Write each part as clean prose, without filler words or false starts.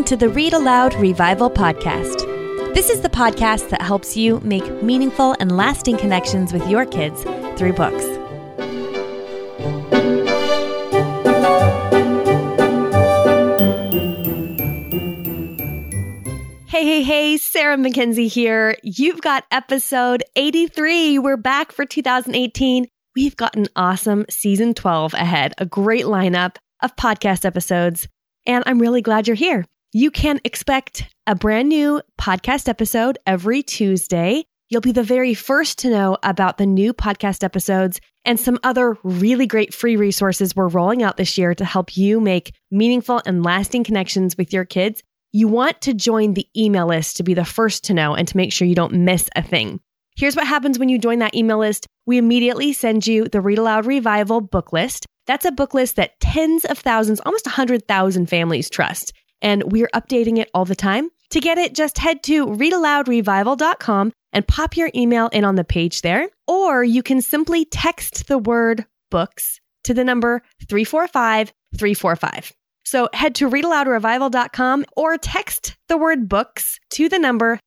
to the Read Aloud Revival podcast. This is the podcast that helps you make meaningful and lasting connections with your kids through books. Hey, Sarah Mackenzie here. You've got episode 83. We're back for 2018. We've got an awesome season 12 ahead, a great lineup of podcast episodes, and I'm really glad you're here. You can expect a brand new podcast episode every Tuesday. You'll be the very first to know about the new podcast episodes and some other really great free resources we're rolling out this year to help you make meaningful and lasting connections with your kids. You want to join the email list to be the first to know and to make sure you don't miss a thing. Here's what happens when you join that email list. We immediately send you the Read Aloud Revival book list. That's a book list that tens of thousands, almost 100,000 families trust. And we're updating it all the time. To get it, just head to readaloudrevival.com and pop your email in on the page there. Or you can simply text the word books to the number 345-345. So head to readaloudrevival.com or text the word books to the number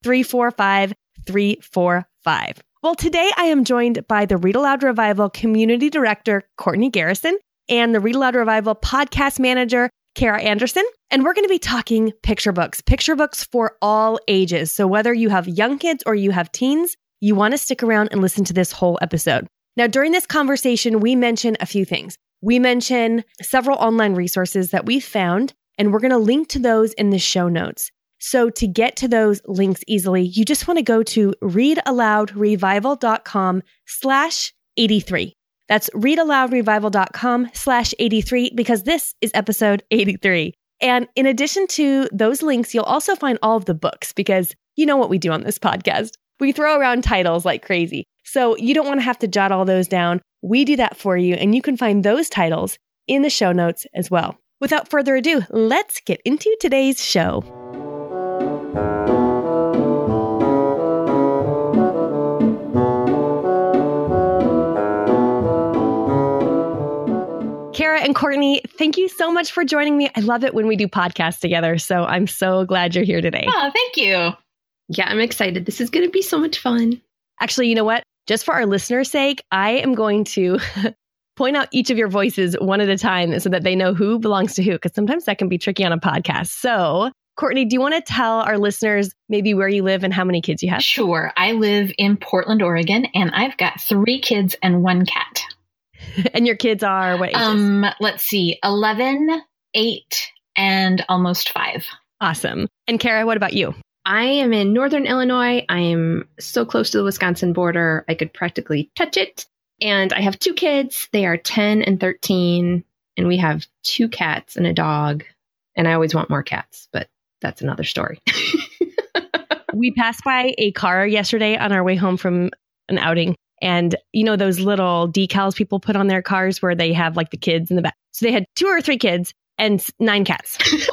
345-345. Well, today I am joined by the Read Aloud Revival Community Director, Courtney Garrison, and the Read Aloud Revival Podcast Manager, Kara Anderson. And we're going to be talking picture books for all ages. So whether you have young kids or you have teens, you want to stick around and listen to this whole episode. Now, during this conversation, we mention a few things. We mention several online resources that we found, and we're going to link to those in the show notes. So to get to those links easily, you just want to go to readaloudrevival.com/83. That's readaloudrevival.com/83 because this is episode 83. And in addition to those links, you'll also find all of the books because you know what we do on this podcast. We throw around titles like crazy. So you don't want to have to jot all those down. We do that for you, and you can find those titles in the show notes as well. Without further ado, let's get into today's show. Kara and Courtney, thank you so much for joining me. I love it when we do podcasts together, so I'm so glad you're here today. Oh, thank you. Yeah, I'm excited. This is going to be so much fun. Actually, you know what? Just for our listeners' sake, I am going to point out each of your voices one at a time so that they know who belongs to who, because sometimes that can be tricky on a podcast. So, Courtney, do you want to tell our listeners maybe where you live and how many kids you have? Sure. I live in Portland, Oregon, and I've got 3 kids and 1 cat. And your kids are what ages? Let's see, 11, 8, and almost 5. Awesome. And Kara, what about you? I am in Northern Illinois. I am so close to the Wisconsin border, I could practically touch it. And I have 2 kids. They are 10 and 13. And we have 2 cats and a dog. And I always want more cats, but that's another story. We passed by a car yesterday on our way home from an outing. And you know those little decals people put on their cars where they have like the kids in the back. So they had 2 or 3 kids and 9 cats.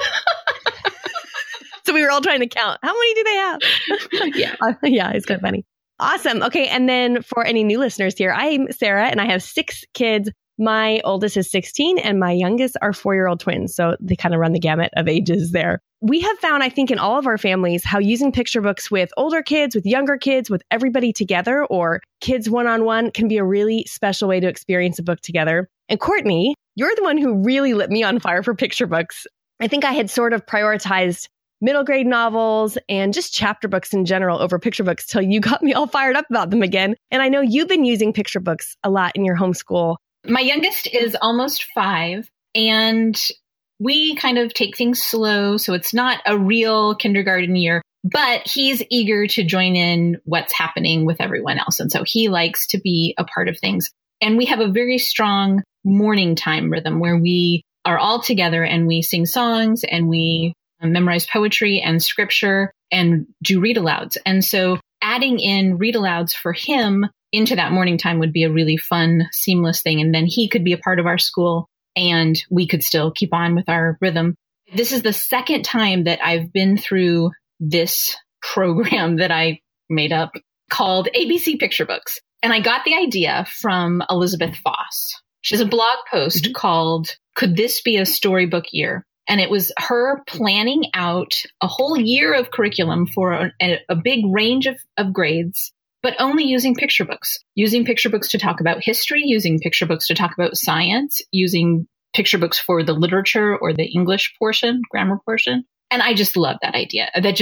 So we were all trying to count. How many do they have? Yeah, it's kind of funny. Awesome. Okay. And then for any new listeners here, I'm Sarah and I have 6 kids. My oldest is 16 and my youngest are 4-year-old twins. So they kind of run the gamut of ages there. We have found, I think, in all of our families, how using picture books with older kids, with younger kids, with everybody together, or kids one-on-one can be a really special way to experience a book together. And Courtney, you're the one who really lit me on fire for picture books. I think I had sort of prioritized middle grade novels and just chapter books in general over picture books till you got me all fired up about them again. And I know you've been using picture books a lot in your homeschool. My youngest is almost 5, and we kind of take things slow, so it's not a real kindergarten year, but he's eager to join in what's happening with everyone else. And so he likes to be a part of things. And we have a very strong morning time rhythm where we are all together and we sing songs and we memorize poetry and scripture and do read alouds. And so adding in read alouds for him into that morning time would be a really fun, seamless thing. And then he could be a part of our school and we could still keep on with our rhythm. This is the second time that I've been through this program that I made up called ABC Picture Books. And I got the idea from Elizabeth Foss. She has a blog post called, Could This Be a Storybook Year? And it was her planning out a whole year of curriculum for a big range of grades, but only using picture books to talk about history, using picture books to talk about science, using picture books for the literature or the English portion, grammar portion. And I just love that idea. It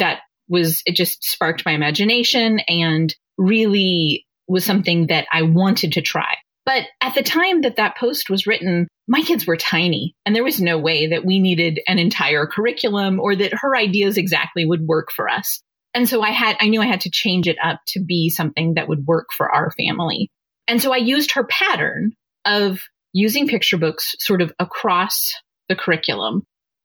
just sparked my imagination and really was something that I wanted to try. But at the time that post was written, my kids were tiny, and there was no way that we needed an entire curriculum or that her ideas exactly would work for us. And so I knew I had to change it up to be something that would work for our family. And so I used her pattern of using picture books sort of across the curriculum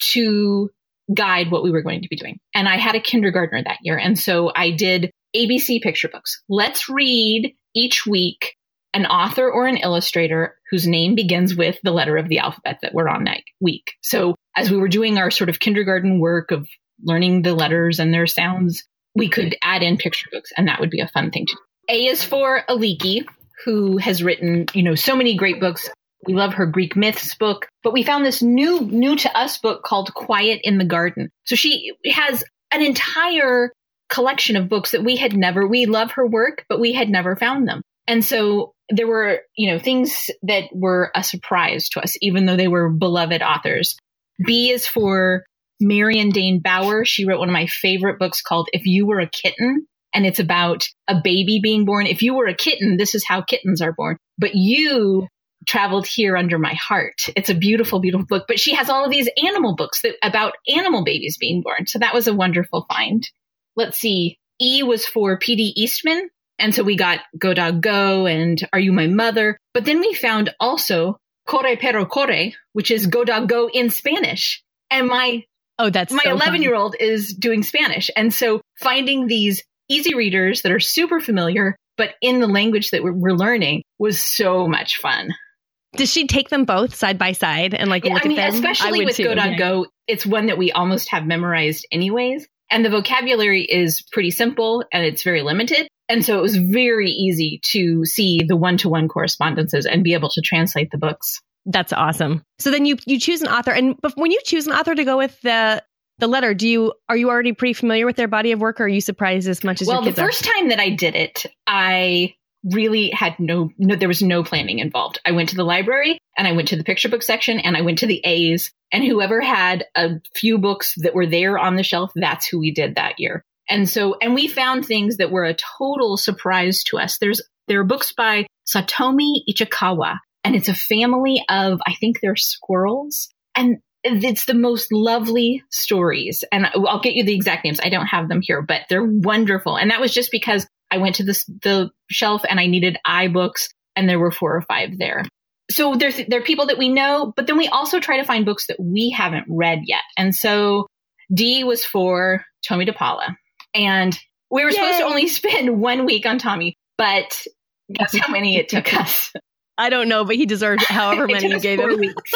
to guide what we were going to be doing. And I had a kindergartner that year. And so I did ABC picture books. Let's read each week an author or an illustrator whose name begins with the letter of the alphabet that we're on that week. So as we were doing our sort of kindergarten work of learning the letters and their sounds, we could add in picture books, and that would be a fun thing to do. A is for Aliki, who has written, so many great books. We love her Greek myths book, but we found this new to us book called Quiet in the Garden. So she has an entire collection of books that we love her work, but we had never found them. And so there were, things that were a surprise to us, even though they were beloved authors. B is for Marion Dane Bauer. She wrote one of my favorite books called If You Were a Kitten, and it's about a baby being born. If you were a kitten, this is how kittens are born. But you traveled here under my heart. It's a beautiful, beautiful book. But she has all of these animal books about animal babies being born. So that was a wonderful find. Let's see. E was for P.D. Eastman. And so we got Go Dog Go and Are You My Mother? But then we found also Corre Perro Corre, which is Go Dog Go in Spanish. And my 11-year-old is doing Spanish. And so finding these easy readers that are super familiar, but in the language that we're learning was so much fun. Does she take them both side by side and look at them? Especially with Go Dog Go, it's one that we almost have memorized anyways. And the vocabulary is pretty simple and it's very limited. And so it was very easy to see the one-to-one correspondences and be able to translate the books. That's awesome. So then you choose an author. And when you choose an author to go with the letter, are you already pretty familiar with their body of work, or are you surprised as much as your kids are? Well, the first time that I did it, I really had there was no planning involved. I went to the library and I went to the picture book section and I went to the A's, and whoever had a few books that were there on the shelf, that's who we did that year. And we found things that were a total surprise to us. There are books by Satomi Ichikawa, and it's a family of, I think they're squirrels. And it's the most lovely stories. And I'll get you the exact names. I don't have them here, but they're wonderful. And that was just because I went to the shelf and I needed iBooks, and there were 4 or 5 there. So there are people that we know, but then we also try to find books that we haven't read yet. And so D was for Tomie dePaola. And we were supposed to only spend 1 week on Tomie, but guess how many it took us? I don't know, but he deserved however many you gave him. Weeks.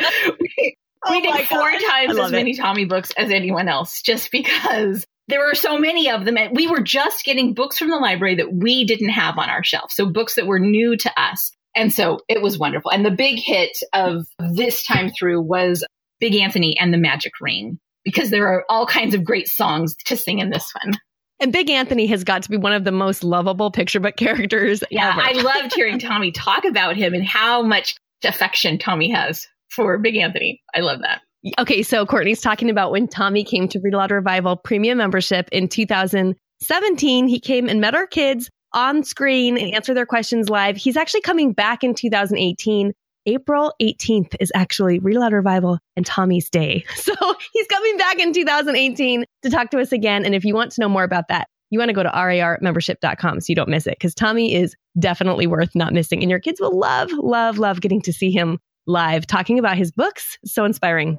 We did 4 times as many Tomie books as anyone else, just because there were so many of them. And we were just getting books from the library that we didn't have on our shelf. So books that were new to us. And so it was wonderful. And the big hit of this time through was Big Anthony and the Magic Ring, because there are all kinds of great songs to sing in this one. And Big Anthony has got to be one of the most lovable picture book characters ever. I loved hearing Tomie talk about him and how much affection Tomie has for Big Anthony. I love that. Okay, so Courtney's talking about when Tomie came to Read Aloud Revival Premium membership in 2017. He came and met our kids on screen and answered their questions live. He's actually coming back in 2018. April 18th is actually Read Aloud Revival and Tomie's Day. So he's coming back in 2018 to talk to us again. And if you want to know more about that, you want to go to rarmembership.com so you don't miss it, because Tomie is definitely worth not missing. And your kids will love, love, love getting to see him live talking about his books. So inspiring.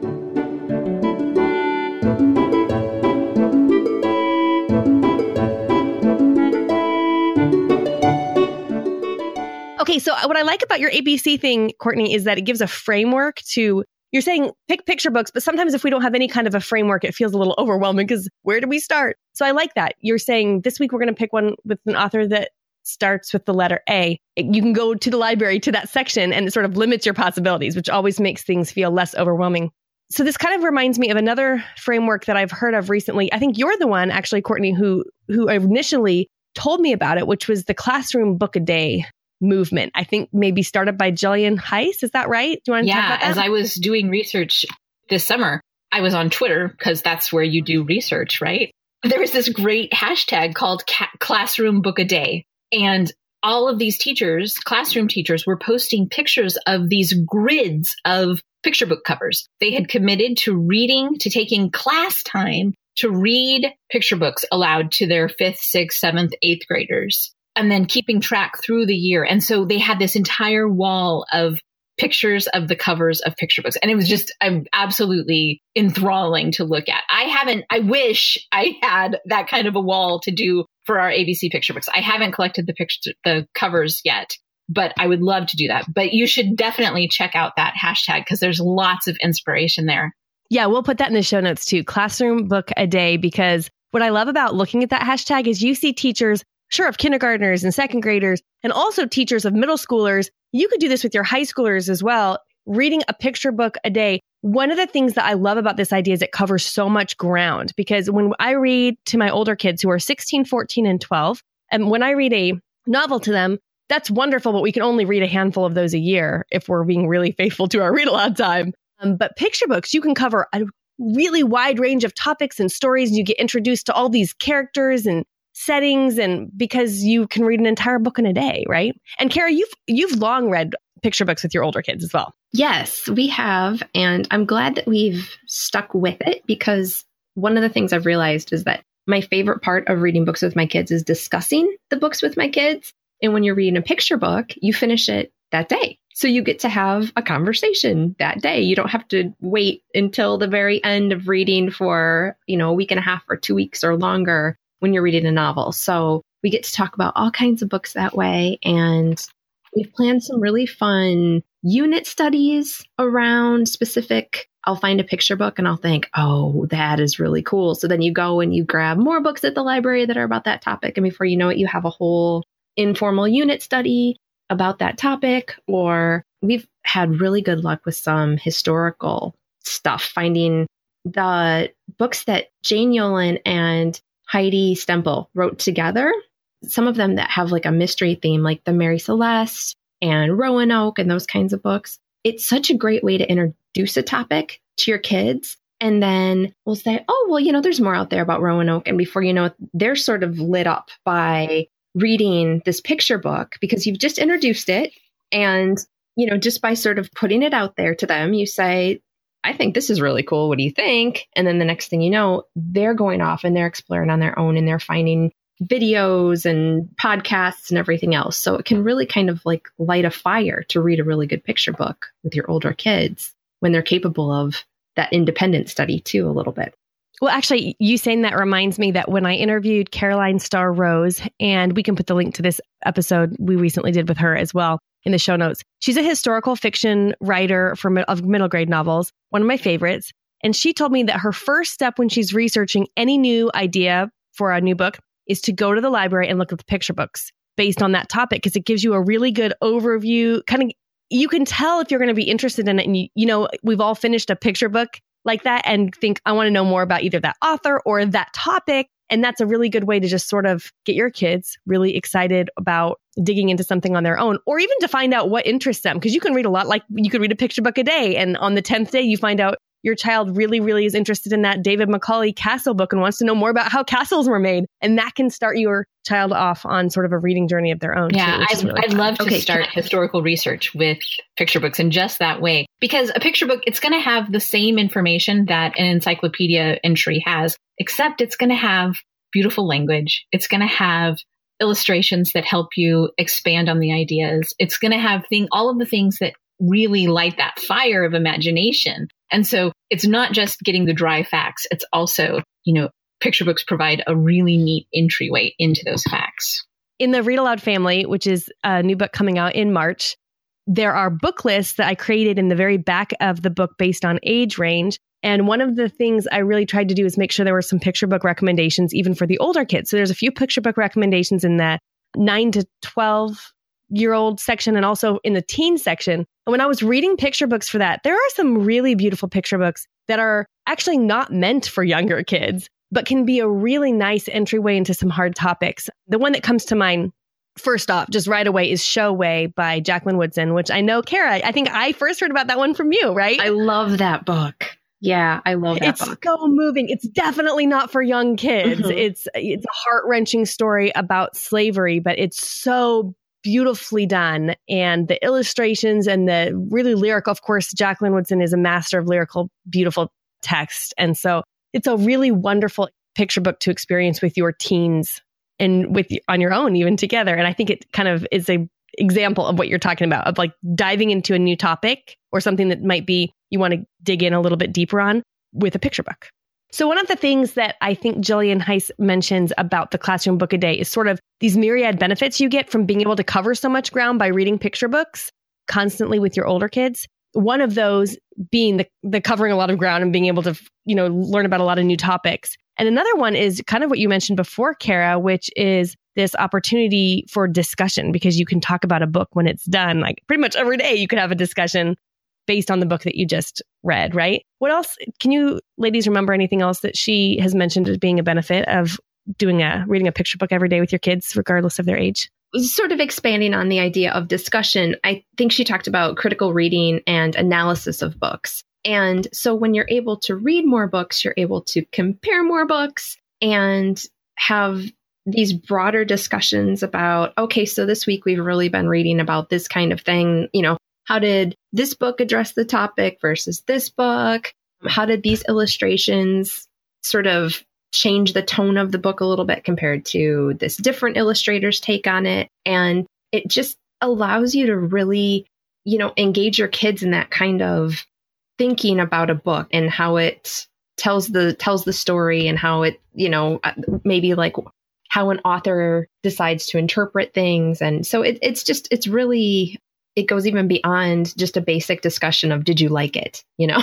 Okay, so what I like about your ABC thing, Courtney, is that it gives a framework to, you're saying pick picture books, but sometimes if we don't have any kind of a framework, it feels a little overwhelming because where do we start? So I like that. You're saying this week we're going to pick one with an author that starts with the letter A. You can go to the library to that section and it sort of limits your possibilities, which always makes things feel less overwhelming. So this kind of reminds me of another framework that I've heard of recently. I think you're the one, actually, Courtney, who initially told me about it, which was the classroom book a day movement. I think maybe started by Jillian Heiss. Is that right? Do you want to talk about that? As I was doing research this summer, I was on Twitter because that's where you do research, right? There was this great hashtag called Classroom Book a Day. And all of these teachers, classroom teachers, were posting pictures of these grids of picture book covers. They had committed to taking class time to read picture books aloud to their 5th, 6th, 7th, 8th graders, and then keeping track through the year. And so they had this entire wall of pictures of the covers of picture books. And it was just absolutely enthralling to look at. I wish I had that kind of a wall to do for our ABC picture books. I haven't collected the covers yet, but I would love to do that. But you should definitely check out that hashtag because there's lots of inspiration there. Yeah, we'll put that in the show notes too. Classroom book a day, because what I love about looking at that hashtag is you see teachers, sure, of kindergartners and second graders, and also teachers of middle schoolers. You could do this with your high schoolers as well, reading a picture book a day. One of the things that I love about this idea is it covers so much ground, because when I read to my older kids who are 16, 14, and 12, and when I read a novel to them, that's wonderful, but we can only read a handful of those a year if we're being really faithful to our read aloud time. But picture books, you can cover a really wide range of topics and stories, and you get introduced to all these characters and settings, and because you can read an entire book in a day, right? And Kara, you've long read picture books with your older kids as well. Yes, we have. And I'm glad that we've stuck with it, because one of the things I've realized is that my favorite part of reading books with my kids is discussing the books with my kids. And when you're reading a picture book, you finish it that day. So you get to have a conversation that day. You don't have to wait until the very end of reading for, a week and a half or 2 weeks or longer when you're reading a novel. So we get to talk about all kinds of books that way. And we've planned some really fun unit studies around specific. I'll find a picture book and I'll think, oh, that is really cool. So then you go and you grab more books at the library that are about that topic. And before you know it, you have a whole informal unit study about that topic. Or we've had really good luck with some historical stuff, finding the books that Jane Yolen and Heidi Stempel wrote together. Some of them that have like a mystery theme, like the Mary Celeste and Roanoke and those kinds of books. It's such a great way to introduce a topic to your kids. And then we'll say, oh, well, there's more out there about Roanoke. And before you know it, they're sort of lit up by reading this picture book because you've just introduced it. And, just by sort of putting it out there to them, you say, I think this is really cool. What do you think? And then the next thing you know, they're going off and they're exploring on their own and they're finding videos and podcasts and everything else. So it can really kind of like light a fire to read a really good picture book with your older kids when they're capable of that independent study too, a little bit. Well, actually, you saying that reminds me that when I interviewed Caroline Starr Rose, and we can put the link to this episode we recently did with her as well in the show notes. She's a historical fiction writer of middle grade novels, one of my favorites. And she told me that her first step when she's researching any new idea for a new book is to go to the library and look at the picture books based on that topic, because it gives you a really good overview. You can tell if you're going to be interested in it. And we've all finished a picture book like that and think, I want to know more about either that author or that topic. And that's a really good way to just sort of get your kids really excited about digging into something on their own, or even to find out what interests them. Because you can read a lot, like you could read a picture book a day. And on the 10th day, you find out your child really, really is interested in that David Macaulay castle book and wants to know more about how castles were made. And that can start your child off on sort of a reading journey of their own. Yeah, too, I'd love to start historical research with picture books in just that way. Because a picture book, it's going to have the same information that an encyclopedia entry has, except it's going to have beautiful language. It's going to have illustrations that help you expand on the ideas. It's going to have all of the things that really light that fire of imagination. And so it's not just getting the dry facts. It's also, picture books provide a really neat entryway into those facts. In the Read Aloud family, which is a new book coming out in March, there are book lists that I created in the very back of the book based on age range. And one of the things I really tried to do is make sure there were some picture book recommendations, even for the older kids. So there's a few picture book recommendations in the 9 to 12 5-year-old section and also in the teen section. And when I was reading picture books for that, there are some really beautiful picture books that are actually not meant for younger kids, but can be a really nice entryway into some hard topics. The one that comes to mind first off, just right away, is Show Way by Jacqueline Woodson, which I know, Kara, I think I first heard about that one from you, right? I love that book. Yeah, I love that book. It's so moving. It's definitely not for young kids. It's a heart-wrenching story about slavery, but it's so beautifully done. And the illustrations and the really lyrical, of course, Jacqueline Woodson is a master of lyrical, beautiful text. And so it's a really wonderful picture book to experience with your teens and on your own, even together. And I think it kind of is a example of what you're talking about, of like diving into a new topic or something that might be you want to dig in a little bit deeper on with a picture book. So one of the things that I think Jillian Heiss mentions about the Classroom Book a Day is sort of these myriad benefits you get from being able to cover so much ground by reading picture books constantly with your older kids. One of those being the covering a lot of ground and being able to, learn about a lot of new topics. And another one is kind of what you mentioned before, Kara, which is this opportunity for discussion, because you can talk about a book when it's done. Like pretty much every day you could have a discussion based on the book that you just read, right? What else? Can you ladies remember anything else that she has mentioned as being a benefit of reading a picture book every day with your kids, regardless of their age? Sort of expanding on the idea of discussion, I think she talked about critical reading and analysis of books. And so when you're able to read more books, you're able to compare more books and have these broader discussions about, okay, so this week we've really been reading about this kind of thing. How did this book address the topic versus this book? How did these illustrations sort of change the tone of the book a little bit compared to this different illustrator's take on it? And it just allows you to really, engage your kids in that kind of thinking about a book and how it tells the story and how it, maybe like how an author decides to interpret things. And so it's really, it goes even beyond just a basic discussion of, did you like it?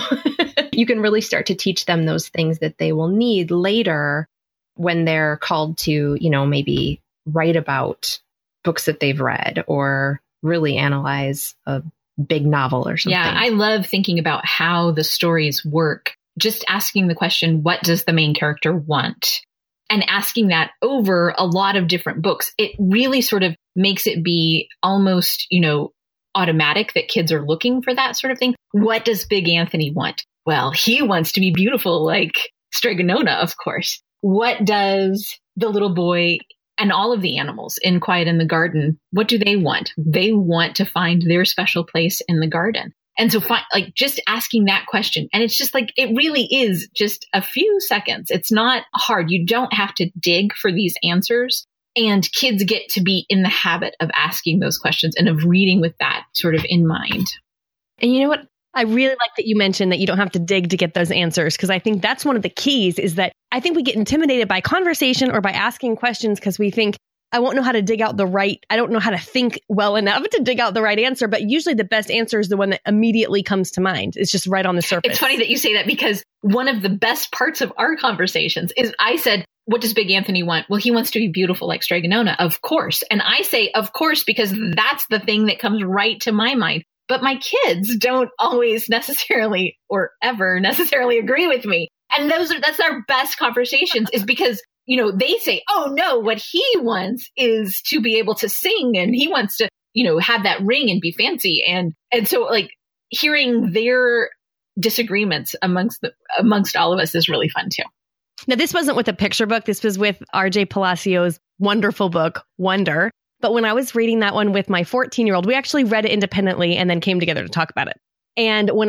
You can really start to teach them those things that they will need later when they're called to, maybe write about books that they've read or really analyze a big novel or something. Yeah, I love thinking about how the stories work. Just asking the question, what does the main character want? And asking that over a lot of different books, it really sort of makes it be almost, automatic that kids are looking for that sort of thing. What does Big Anthony want? Well, he wants to be beautiful like Strega-Nona, of course. What does the little boy and all of the animals in Quiet in the Garden, what do they want? They want to find their special place in the garden. And so just asking that question. And it's just like, it really is just a few seconds. It's not hard. You don't have to dig for these answers. And kids get to be in the habit of asking those questions and of reading with that sort of in mind. And you know what? I really like that you mentioned that you don't have to dig to get those answers, because I think that's one of the keys, is that I think we get intimidated by conversation or by asking questions because we think, I won't know how to dig out I don't know how to think well enough to dig out the right answer. But usually the best answer is the one that immediately comes to mind. It's just right on the surface. It's funny that you say that, because one of the best parts of our conversations is I said, what does Big Anthony want? Well, he wants to be beautiful like Strega-Nona, of course. And I say, of course, because that's the thing that comes right to my mind. But my kids don't always necessarily or ever necessarily agree with me. And that's our best conversations, is because, they say, oh no, what he wants is to be able to sing, and he wants to, have that ring and be fancy. And so like hearing their disagreements amongst all of us is really fun too. Now, this wasn't with a picture book. This was with R.J. Palacios' wonderful book, Wonder. But when I was reading that one with my 14-year-old, we actually read it independently and then came together to talk about it. And when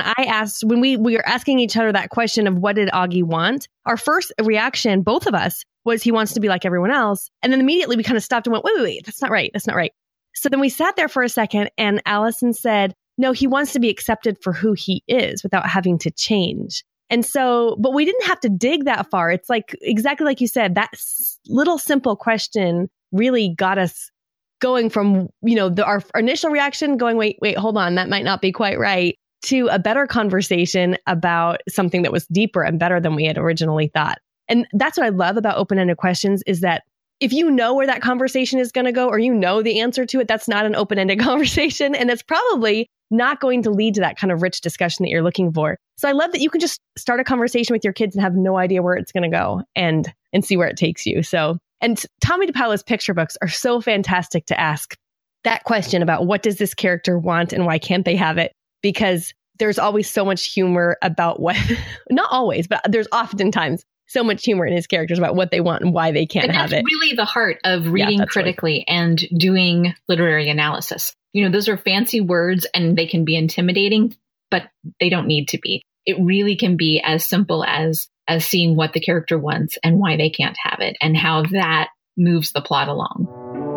we were asking each other that question of what did Augie want, our first reaction, both of us, was he wants to be like everyone else. And then immediately we kind of stopped and went, wait, that's not right. That's not right. So then we sat there for a second and Allison said, no, he wants to be accepted for who he is without having to change. And so, but we didn't have to dig that far. It's like, exactly like you said, that little simple question really got us going from, our initial reaction going, wait, hold on, that might not be quite right, to a better conversation about something that was deeper and better than we had originally thought. And that's what I love about open-ended questions, is that if you know where that conversation is going to go, or you know the answer to it, that's not an open-ended conversation. And it's probably not going to lead to that kind of rich discussion that you're looking for. So I love that you can just start a conversation with your kids and have no idea where it's going to go and see where it takes you. So, and Tomie dePaola's picture books are so fantastic to ask that question about what does this character want and why can't they have it? Because there's always so much humor about what, not always, but there's oftentimes so much humor in his characters about what they want and why they can't have it. That's really the heart of reading critically and doing literary analysis. Those are fancy words and they can be intimidating, but they don't need to be. It really can be as simple as seeing what the character wants and why they can't have it and how that moves the plot along.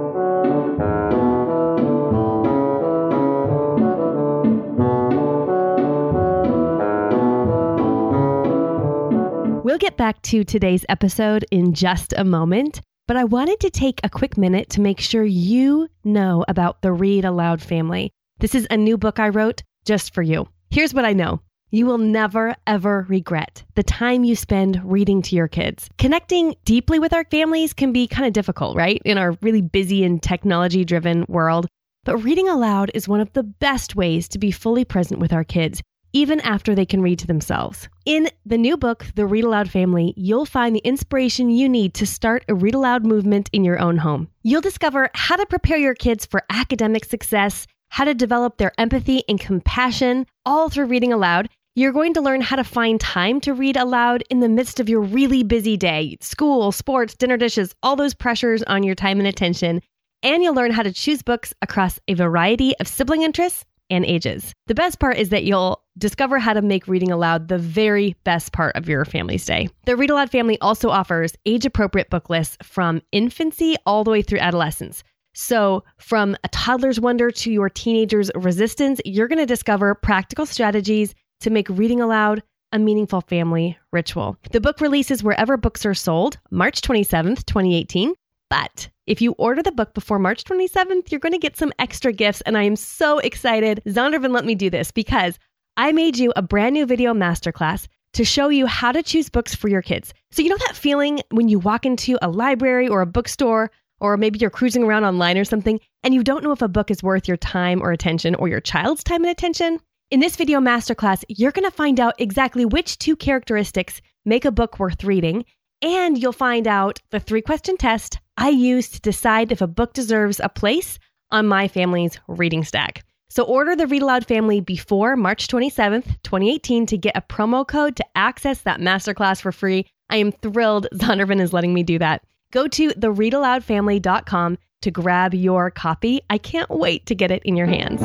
We'll get back to today's episode in just a moment, but I wanted to take a quick minute to make sure you know about the Read Aloud family. This is a new book I wrote just for you. Here's what I know. You will never, ever regret the time you spend reading to your kids. Connecting deeply with our families can be kind of difficult, right? In our really busy and technology-driven world. But reading aloud is one of the best ways to be fully present with our kids, even after they can read to themselves. In the new book, The Read Aloud Family, you'll find the inspiration you need to start a read aloud movement in your own home. You'll discover how to prepare your kids for academic success, how to develop their empathy and compassion, all through reading aloud. You're going to learn how to find time to read aloud in the midst of your really busy day, school, sports, dinner dishes, all those pressures on your time and attention. And you'll learn how to choose books across a variety of sibling interests and ages. The best part is that you'll discover how to make reading aloud the very best part of your family's day. The Read Aloud family also offers age-appropriate book lists from infancy all the way through adolescence. So from a toddler's wonder to your teenager's resistance, you're going to discover practical strategies to make reading aloud a meaningful family ritual. The book releases wherever books are sold, March 27th, 2018. But if you order the book before March 27th, you're going to get some extra gifts. And I am so excited. Zondervan let me do this because I made you a brand new video masterclass to show you how to choose books for your kids. So you know that feeling when you walk into a library or a bookstore, or maybe you're cruising around online or something, and you don't know if a book is worth your time or attention or your child's time and attention? In this video masterclass, you're going to find out exactly which two characteristics make a book worth reading, and you'll find out the 3-question test I use to decide if a book deserves a place on my family's reading stack. So order the Read Aloud family before March 27th, 2018 to get a promo code to access that masterclass for free. I am thrilled Zondervan is letting me do that. Go to thereadaloudfamily.com to grab your copy. I can't wait to get it in your hands.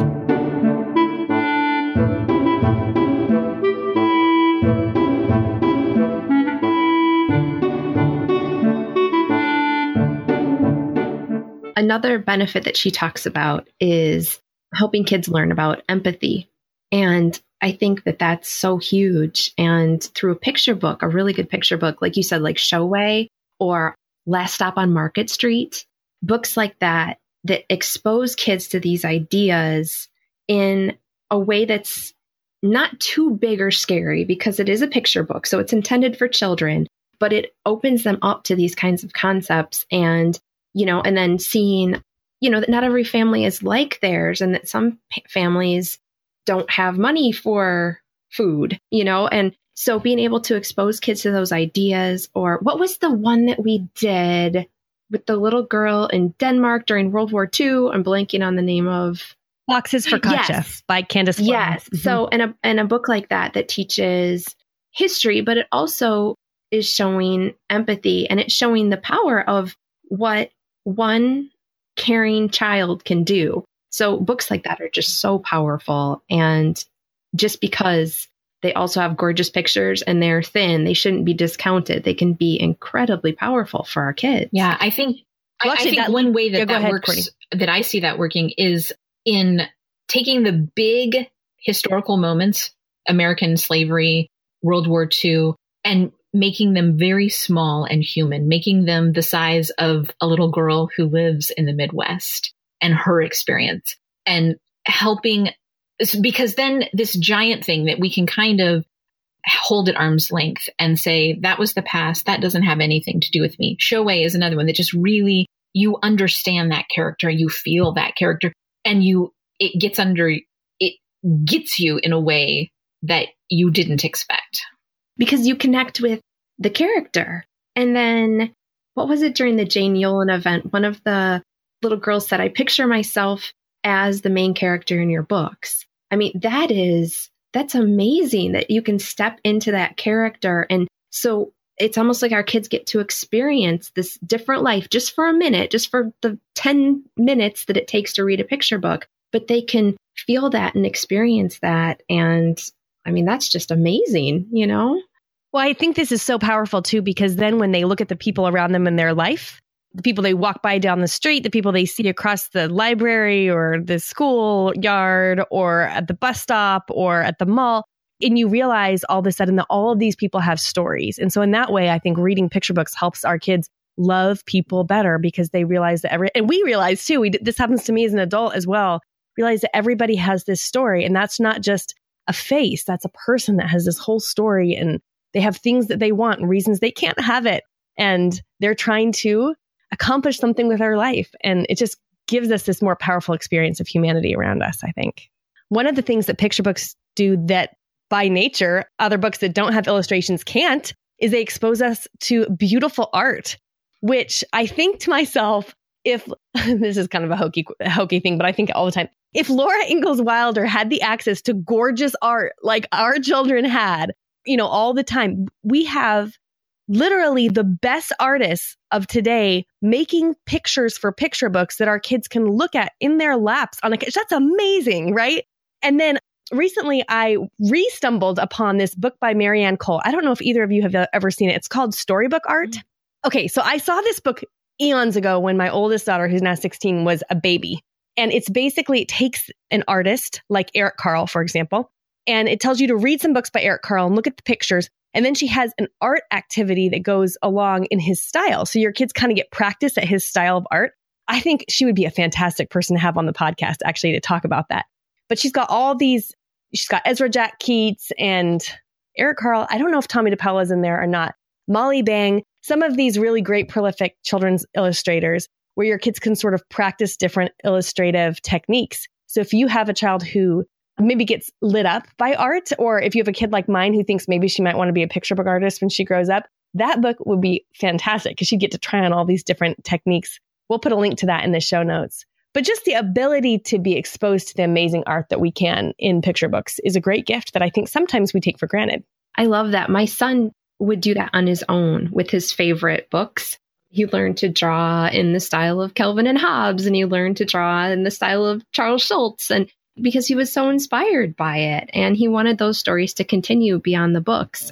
Another benefit that she talks about is helping kids learn about empathy. And I think that that's so huge. And through a picture book, a really good picture book, like you said, like Showway or Last Stop on Market Street, books like that expose kids to these ideas in a way that's not too big or scary because it is a picture book. So it's intended for children, but it opens them up to these kinds of concepts and then seeing, that not every family is like theirs and that some families don't have money for food, and so being able to expose kids to those ideas. Or what was the one that we did with the little girl in Denmark during World War II? I'm blanking on the name of. Boxes for Katja by Candace Flynn. Yes. Mm-hmm. So in a book like that teaches history, but it also is showing empathy and it's showing the power of what one caring child can do. So books like that are just so powerful. And just because they also have gorgeous pictures and they're thin, they shouldn't be discounted. They can be incredibly powerful for our kids. Yeah, I think one way that works, Courtney, that I see that working is in taking the big historical moments, American slavery, World War II, and making them very small and human, making them the size of a little girl who lives in the Midwest and her experience, and helping, because then this giant thing that we can kind of hold at arm's length and say, that was the past. That doesn't have anything to do with me. Showay is another one that just really, you understand that character, you feel that character, and it gets you in a way that you didn't expect. Because you connect with the character. And then, what was it during the Jane Yolen event? One of the little girls said, I picture myself as the main character in your books. I mean, that's amazing that you can step into that character. And so it's almost like our kids get to experience this different life just for a minute, just for the 10 minutes that it takes to read a picture book, but they can feel that and experience that. And I mean, that's just amazing, you know? Well, I think this is so powerful too, because then when they look at the people around them in their life, the people they walk by down the street, the people they see across the library or the school yard or at the bus stop or at the mall, and you realize all of a sudden that all of these people have stories. And so in that way, I think reading picture books helps our kids love people better because they realize that and we realize too, this happens to me as an adult as well, realize that everybody has this story, and that's not just a face, that's a person that has this whole story, and they have things that they want and reasons they can't have it. And they're trying to accomplish something with our life. And it just gives us this more powerful experience of humanity around us, I think. One of the things that picture books do that by nature, other books that don't have illustrations can't, is they expose us to beautiful art, which I think to myself, if this is kind of a hokey thing, but I think all the time, if Laura Ingalls Wilder had the access to gorgeous art like our children had, all the time, we have literally the best artists of today making pictures for picture books that our kids can look at in their laps on a couch. That's amazing, right? And then recently I re-stumbled upon this book by Marianne Cole. I don't know if either of you have ever seen it. It's called Storybook Art. Okay, so I saw this book eons ago when my oldest daughter, who's now 16, was a baby. And it takes an artist like Eric Carle, for example, and it tells you to read some books by Eric Carle and look at the pictures. And then she has an art activity that goes along in his style. So your kids kind of get practice at his style of art. I think she would be a fantastic person to have on the podcast, actually, to talk about that. But she's got she's got Ezra Jack Keats and Eric Carle. I don't know if Tommy DePaola is in there or not. Molly Bang, some of these really great prolific children's illustrators where your kids can sort of practice different illustrative techniques. So if you have a child who maybe gets lit up by art, or if you have a kid like mine who thinks maybe she might want to be a picture book artist when she grows up, that book would be fantastic because she'd get to try on all these different techniques. We'll put a link to that in the show notes. But just the ability to be exposed to the amazing art that we can in picture books is a great gift that I think sometimes we take for granted. I love that. My son would do that on his own with his favorite books. He learned to draw in the style of Calvin and Hobbes, and he learned to draw in the style of Charles Schulz, and because he was so inspired by it, and he wanted those stories to continue beyond the books.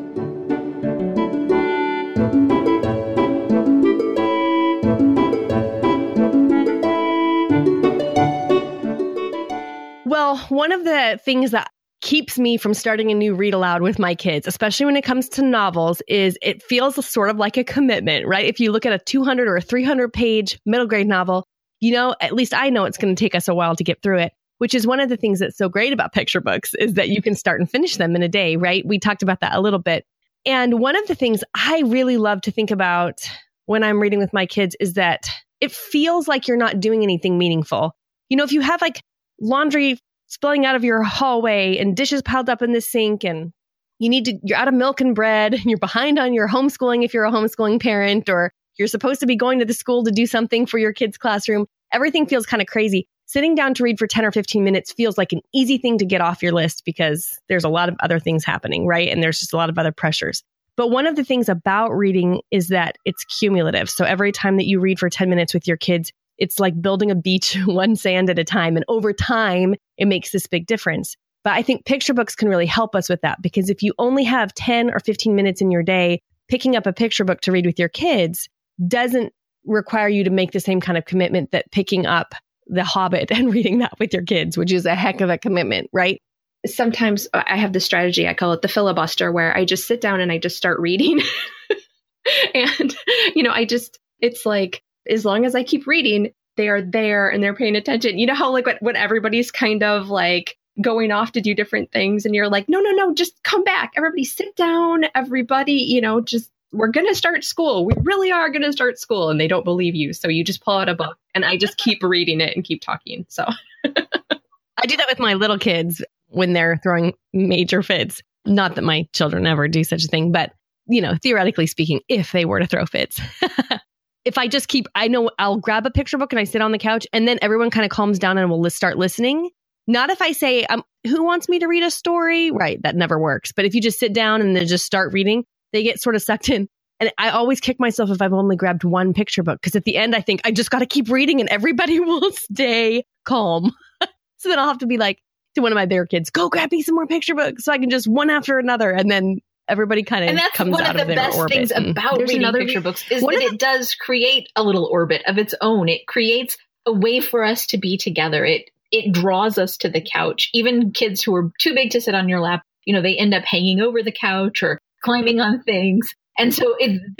Well, one of the things that keeps me from starting a new read aloud with my kids, especially when it comes to novels, is it feels sort of like a commitment, right? If you look at a 200 or a 300 page middle grade novel, at least I know it's going to take us a while to get through it, which is one of the things that's so great about picture books is that you can start and finish them in a day, right? We talked about that a little bit. And one of the things I really love to think about when I'm reading with my kids is that it feels like you're not doing anything meaningful. If you have like laundry spilling out of your hallway and dishes piled up in the sink and you're out of milk and bread and you're behind on your homeschooling if you're a homeschooling parent, or you're supposed to be going to the school to do something for your kid's classroom, everything feels kind of crazy. Sitting down to read for 10 or 15 minutes feels like an easy thing to get off your list because there's a lot of other things happening, right? And there's just a lot of other pressures. But one of the things about reading is that it's cumulative. So every time that you read for 10 minutes with your kids, it's like building a beach one sand at a time. And over time, it makes this big difference. But I think picture books can really help us with that, because if you only have 10 or 15 minutes in your day, picking up a picture book to read with your kids doesn't require you to make the same kind of commitment that picking up The Hobbit and reading that with your kids, which is a heck of a commitment, right? Sometimes I have this strategy, I call it the filibuster, where I just sit down and I just start reading. And, it's like, as long as I keep reading, they are there and they're paying attention. You know how like when everybody's kind of like going off to do different things. And you're like, no, just come back. Everybody sit down. Everybody, we're going to start school. We really are going to start school. And they don't believe you. So you just pull out a book and I just keep reading it and keep talking. So I do that with my little kids when they're throwing major fits. Not that my children ever do such a thing, but, theoretically speaking, if they were to throw fits. If I just I know I'll grab a picture book and I sit on the couch and then everyone kind of calms down and we'll start listening. Not if I say, who wants me to read a story? Right. That never works. But if you just sit down and then just start reading, they get sort of sucked in. And I always kick myself if I've only grabbed one picture book, because at the end, I think I just got to keep reading and everybody will stay calm. So then I'll have to be like to one of my bigger kids, go grab me some more picture books so I can just one after another. And then everybody kind of comes out of their orbit. And that's one of the best things about reading picture books is that it does create a little orbit of its own. It creates a way for us to be together. It draws us to the couch. Even kids who are too big to sit on your lap, they end up hanging over the couch or climbing on things. And so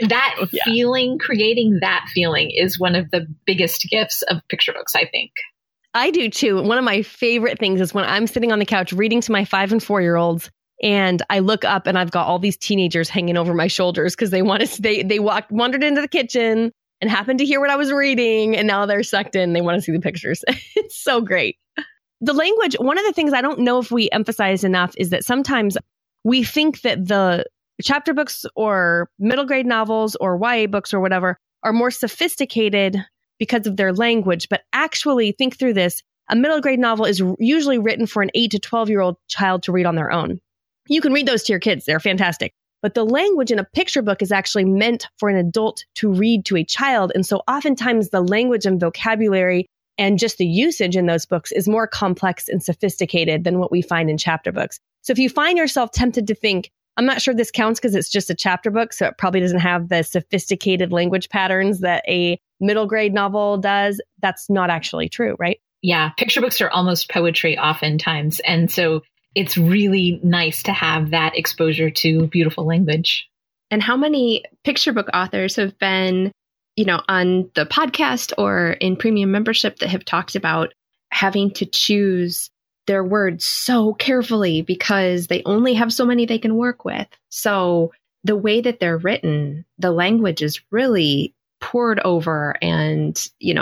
creating that feeling is one of the biggest gifts of picture books, I think. I do too. One of my favorite things is when I'm sitting on the couch reading to my 5 and 4-year-olds and I look up and I've got all these teenagers hanging over my shoulders because they wandered into the kitchen and happened to hear what I was reading. And now they're sucked in. They want to see the pictures. It's so great. The language, one of the things I don't know if we emphasize enough is that sometimes we think that the chapter books or middle grade novels or YA books or whatever are more sophisticated because of their language. But actually, think through this. A middle grade novel is usually written for an 8 to 12-year-old child to read on their own. You can read those to your kids. They're fantastic. But the language in a picture book is actually meant for an adult to read to a child. And so oftentimes the language and vocabulary and just the usage in those books is more complex and sophisticated than what we find in chapter books. So if you find yourself tempted to think, I'm not sure this counts because it's just a chapter book, so it probably doesn't have the sophisticated language patterns that a middle grade novel does, that's not actually true, right? Yeah, picture books are almost poetry oftentimes. And so it's really nice to have that exposure to beautiful language. And how many picture book authors have been, on the podcast or in premium membership that have talked about having to choose their words so carefully because they only have so many they can work with. So the way that they're written, the language is really poured over and,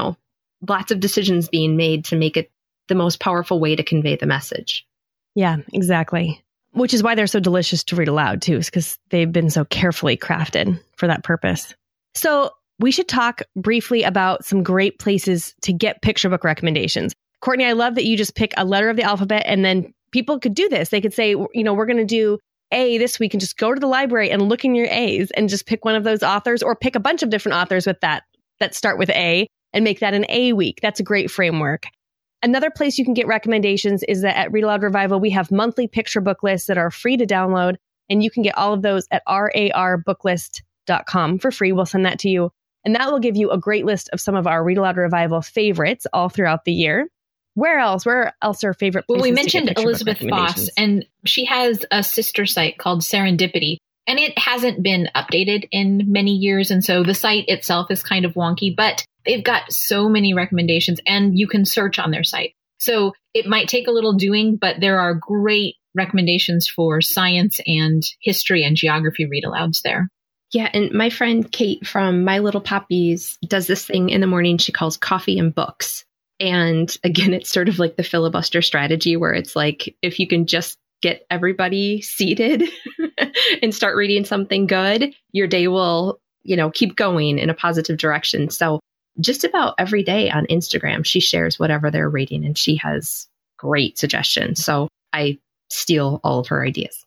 lots of decisions being made to make it the most powerful way to convey the message. Yeah, exactly. Which is why they're so delicious to read aloud too, is because they've been so carefully crafted for that purpose. So we should talk briefly about some great places to get picture book recommendations. Courtney, I love that you just pick a letter of the alphabet and then people could do this. They could say, we're going to do A this week and just go to the library and look in your A's and just pick one of those authors or pick a bunch of different authors with that start with A and make that an A week. That's a great framework. Another place you can get recommendations is that at Read Aloud Revival, we have monthly picture book lists that are free to download. And you can get all of those at rarbooklist.com for free. We'll send that to you. And that will give you a great list of some of our Read Aloud Revival favorites all throughout the year. Where else are favorite places? Well, we mentioned Elizabeth Foss, and she has a sister site called Serendipity. And it hasn't been updated in many years. And so the site itself is kind of wonky, but they've got so many recommendations and you can search on their site. So it might take a little doing, but there are great recommendations for science and history and geography read alouds there. Yeah. And my friend Kate from My Little Poppies does this thing in the morning she calls Coffee and Books. And again, it's sort of like the filibuster strategy where it's like, if you can just get everybody seated and start reading something good, your day will, keep going in a positive direction. So just about every day on Instagram, she shares whatever they're reading and she has great suggestions. So I steal all of her ideas.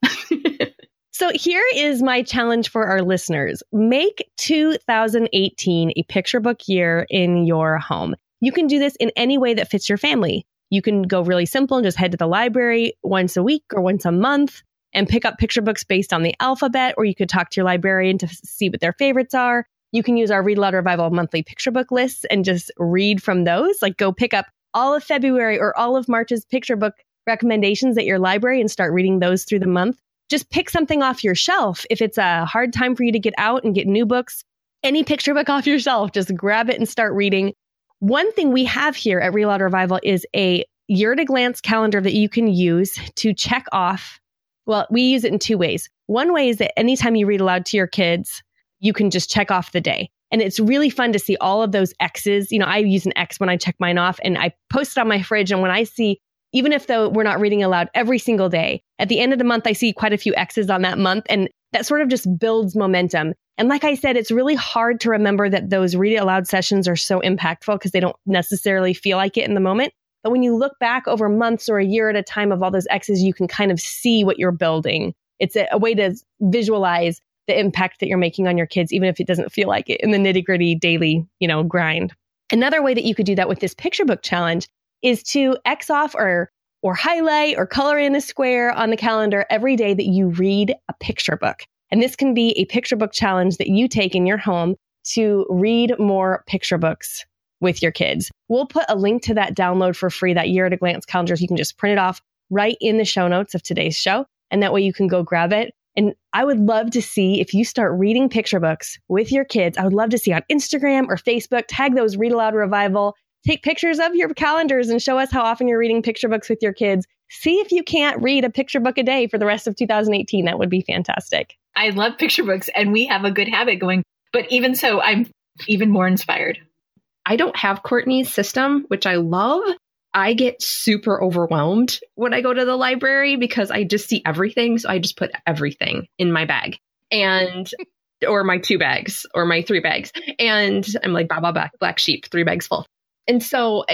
So here is my challenge for our listeners. Make 2018 a picture book year in your home. You can do this in any way that fits your family. You can go really simple and just head to the library once a week or once a month and pick up picture books based on the alphabet, or you could talk to your librarian to see what their favorites are. You can use our Read Aloud Revival monthly picture book lists and just read from those. Like go pick up all of February or all of March's picture book recommendations at your library and start reading those through the month. Just pick something off your shelf. If it's a hard time for you to get out and get new books, any picture book off your shelf, just grab it and start reading. One thing we have here at Read Aloud Revival is a year at a glance calendar that you can use to check off. Well, we use it in two ways. One way is that anytime you read aloud to your kids, you can just check off the day. And it's really fun to see all of those X's. I use an X when I check mine off, and I post it on my fridge. And when I see, even if though we're not reading aloud every single day, at the end of the month, I see quite a few X's on that month. And that sort of just builds momentum. And like I said, it's really hard to remember that those read it aloud sessions are so impactful because they don't necessarily feel like it in the moment. But when you look back over months or a year at a time of all those X's, you can kind of see what you're building. It's a way to visualize the impact that you're making on your kids, even if it doesn't feel like it in the nitty gritty daily, grind. Another way that you could do that with this picture book challenge is to X off or highlight or color in a square on the calendar every day that you read a picture book. And this can be a picture book challenge that you take in your home to read more picture books with your kids. We'll put a link to that download for free, that year at a glance calendar. So you can just print it off right in the show notes of today's show. And that way you can go grab it. And I would love to see if you start reading picture books with your kids. I would love to see on Instagram or Facebook, tag those Read Aloud Revival, take pictures of your calendars and show us how often you're reading picture books with your kids. See if you can't read a picture book a day for the rest of 2018. That would be fantastic. I love picture books and we have a good habit going, but even so, I'm even more inspired. I don't have Courtney's system, which I love. I get super overwhelmed when I go to the library because I just see everything. So I just put everything in my bag or my 2 bags or my 3 bags. And I'm like, black sheep, 3 bags full. And so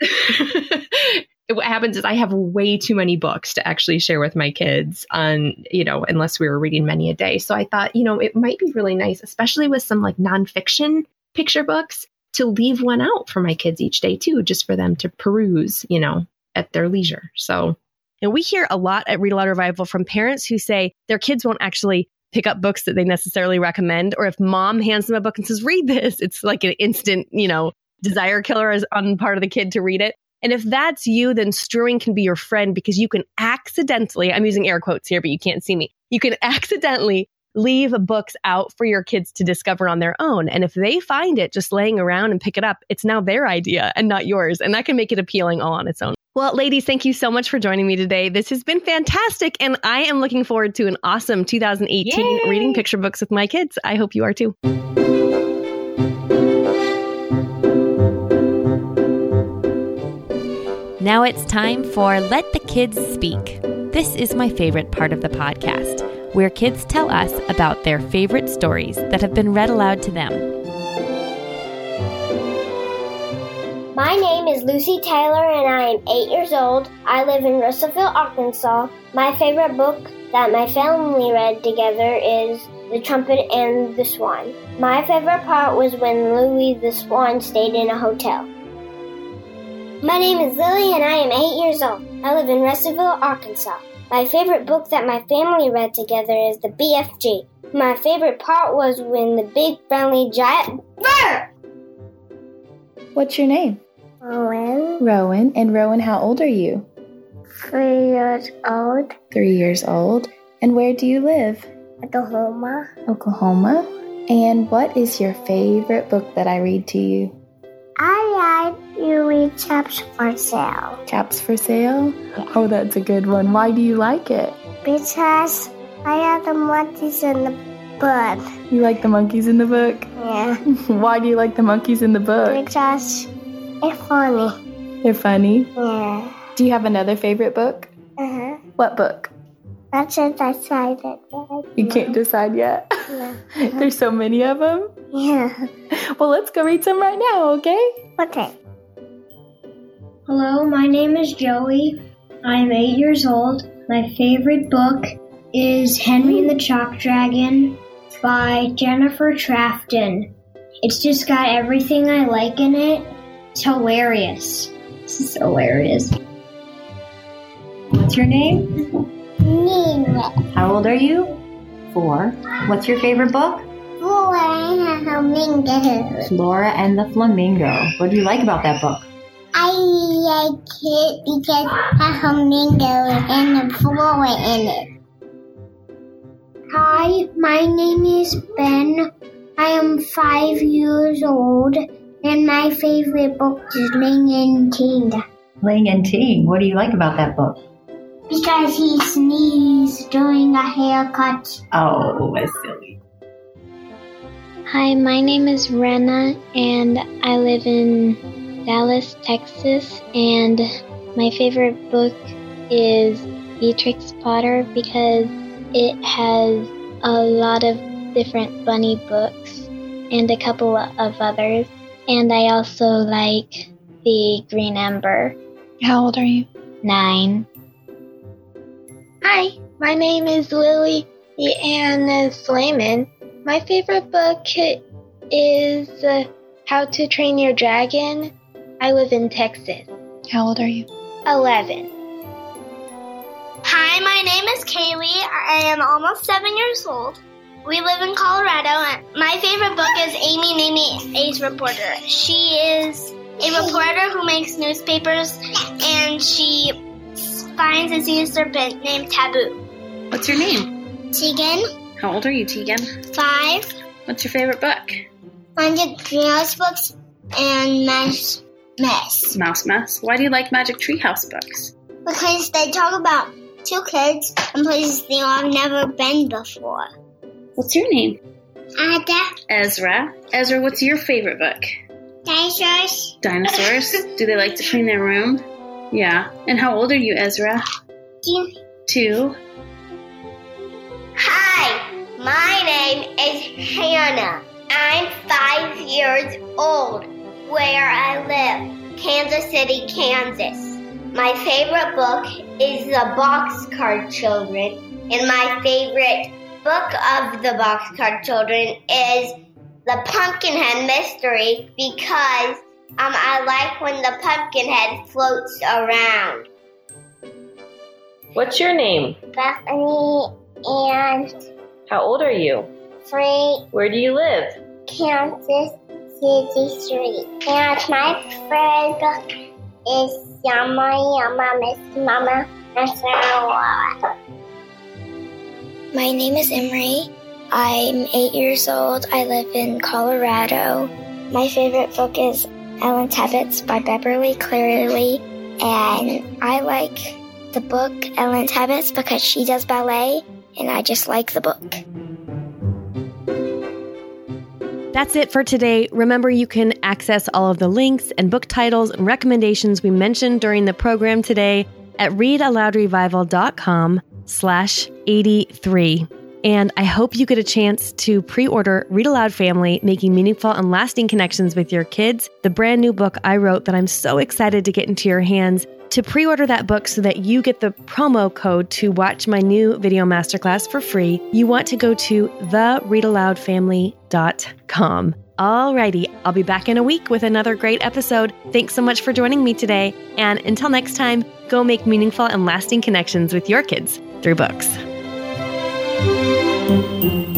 what happens is I have way too many books to actually share with my kids on, unless we were reading many a day. So I thought, it might be really nice, especially with some like nonfiction picture books, to leave one out for my kids each day too, just for them to peruse, at their leisure. So, and we hear a lot at Read Aloud Revival from parents who say their kids won't actually pick up books that they necessarily recommend. Or if mom hands them a book and says, read this, it's like an instant, desire killer on part of the kid to read it. And if that's you, then strewing can be your friend because you can accidentally, I'm using air quotes here, but you can't see me. You can accidentally leave books out for your kids to discover on their own. And if they find it just laying around and pick it up, it's now their idea and not yours. And that can make it appealing all on its own. Well, ladies, thank you so much for joining me today. This has been fantastic. And I am looking forward to an awesome 2018 Yay! Reading picture books with my kids. I hope you are too. Now it's time for Let the Kids Speak. This is my favorite part of the podcast, where kids tell us about their favorite stories that have been read aloud to them. My name is Lucy Taylor and I am 8 years old. I live in Russellville, Arkansas. My favorite book that my family read together is The Trumpet and the Swan. My favorite part was when Louis the Swan stayed in a hotel. My name is Lily and I am 8 years old. I live in Russellville, Arkansas. My favorite book that my family read together is The BFG. My favorite part was when the big friendly giant... Brr! What's your name? Rowan. Rowan. And Rowan, how old are you? 3 years old. 3 years old. And where do you live? Oklahoma. Oklahoma. And what is your favorite book that I read to you? I like you read Chaps for Sale. Chaps for Sale? Yeah. Oh, that's a good one. Why do you like it? Because I have the monkeys in the book. You like the monkeys in the book? Yeah. Why do you like the monkeys in the book? Because they're funny. They're funny? Yeah. Do you have another favorite book? Uh-huh. What book? That's just decided. You can't decide yet? No. There's so many of them? Yeah. Well, let's go read some right now, okay? Okay. Hello, my name is Joey. I am 8 years old. My favorite book is Henry and the Chalk Dragon by Jennifer Trafton. It's just got everything I like in it. It's hilarious. This is hilarious. What's your name? Nina. How old are you? 4. What's your favorite book? Flora and the Flamingo. Flora and the Flamingo. What do you like about that book? I like it because it has a flamingo and a Flora in it. Hi, my name is Ben. I am 5 years old, and my favorite book is Ring and Tinda. Ling and Ting, what do you like about that book? Because he sneezed during a haircut. Oh, that's silly. Hi, my name is Rena, and I live in Dallas, Texas, and my favorite book is Beatrix Potter because it has a lot of different bunny books and a couple of others. And I also like the Green Ember. How old are you? 9. Hi, my name is Lily Ann Slayman. My favorite book is How to Train Your Dragon. I live in Texas. How old are you? 11. Hi, my name is Kaylee. I am almost 7 years old. We live in Colorado, and my favorite book is Amy Mamie A's Reporter. She is a reporter who makes newspapers, and she finds a sea serpent named Taboo. What's your name? Tegan. How old are you, Tegan? 5. What's your favorite book? Magic Treehouse books and Mouse Mess. Mouse Mess. Why do you like Magic Treehouse books? Because they talk about 2 kids in places they have never been before. What's your name? Ada. Ezra. Ezra, what's your favorite book? Dinosaurs. Dinosaurs. Do they like to clean their room? Yeah. And how old are you, Ezra? 2. Hi, my name is Hannah. I'm 5 years old. Where I live, Kansas City, Kansas. My favorite book is The Boxcar Children, and my favorite book of the Boxcar Children is The Pumpkinhead Mystery because I like when the Pumpkinhead floats around. What's your name? Bethany, and How old are you? 3. Where do you live? Kansas City Street. And my favorite book is Yama Yama Miss Mama. My name is Emery. I'm 8 years old. I live in Colorado. My favorite book is Ellen Tebbets by Beverly Cleary. And I like the book Ellen Tebbets because she does ballet, and I just like the book. That's it for today. Remember, you can access all of the links and book titles and recommendations we mentioned during the program today at readaloudrevival.com/83. And I hope you get a chance to pre-order Read Aloud Family, Making Meaningful and Lasting Connections with Your Kids, the brand new book I wrote that I'm so excited to get into your hands. To pre-order that book so that you get the promo code to watch my new video masterclass for free, you want to go to thereadaloudfamily.com. Alrighty, I'll be back in a week with another great episode. Thanks so much for joining me today. And until next time, go make meaningful and lasting connections with your kids through books.